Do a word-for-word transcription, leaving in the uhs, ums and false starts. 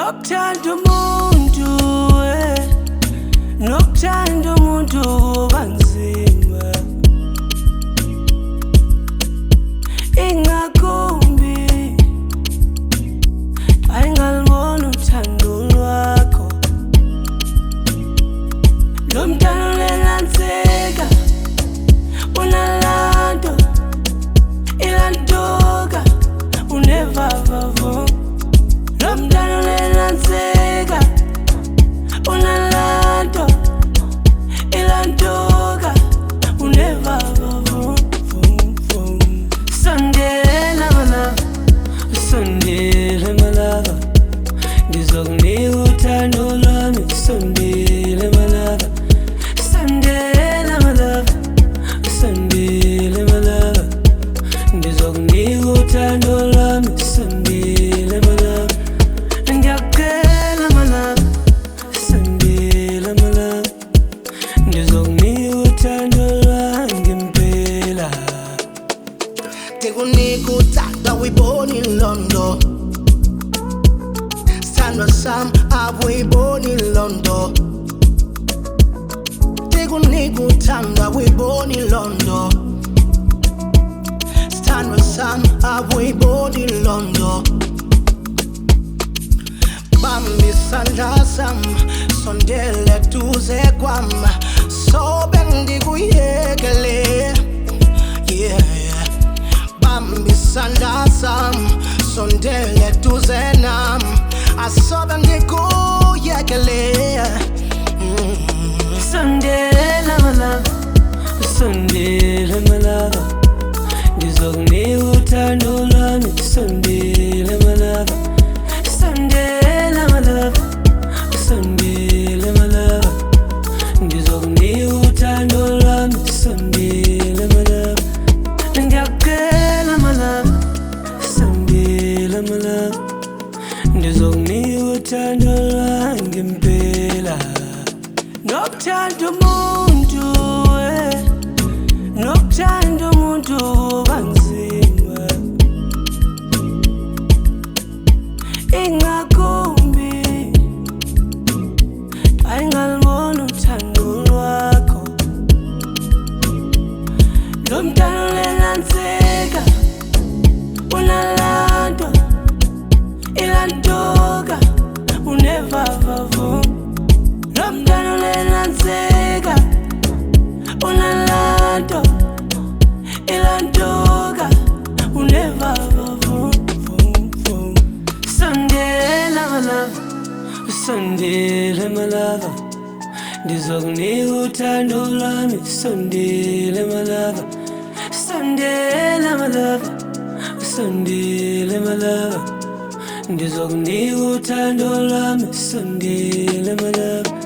Nokuthanda umuntu eh Nokuthanda umuntu kanzima Ingakumbi ayingalibona uthando lwakho Lo mntana ulenganseka unalanto ilantoka unevavavo Lo mntana ulenganseka unalanto ilantoka unevavavo Sondela malava Sondela malava Ngizokunika uthando lwami Sondela malava Sondela malava Sondela malava Ngizokunika uthando lwami Sondela malava Ngiyakela malava Sondela malava Ngizokunika uthando lwami ngempela Tekunika uthando awuyiboni londo Sithandwa sami awuyiboni londo Tekunika uthando awuyiboni londo Sithandwa sami awuyiboni londo Bamba isandla sami sondela eduze kwami sobe ngikuyekele Yeah Bamba isandla sami sondela eduze nami asobe ngikuyekele Sondela malava Sondela malava Ngizokunika uthando lwami Sondela malava Sondela malava Sondela malava Ngizokunika uthando lwami Sondela malava Ngiyakela malava Sondela malava Ngizokunika uthando lwami ngempela Nokuthanda umuntu eh Nokuthanda umuntu kanzima Ingakumbi ayingalibona uthando lwakho Lo mntana ulenganseka unalanto ilantoka unevavavo Lo mntana ulenganseka unalanto ilantoka unevavavo Sondela malava Sondela malava Ngizokunika uthando lwami Sondela malava Sondela malava Sondela malava Ngizokunika uthando lwami Sondela malava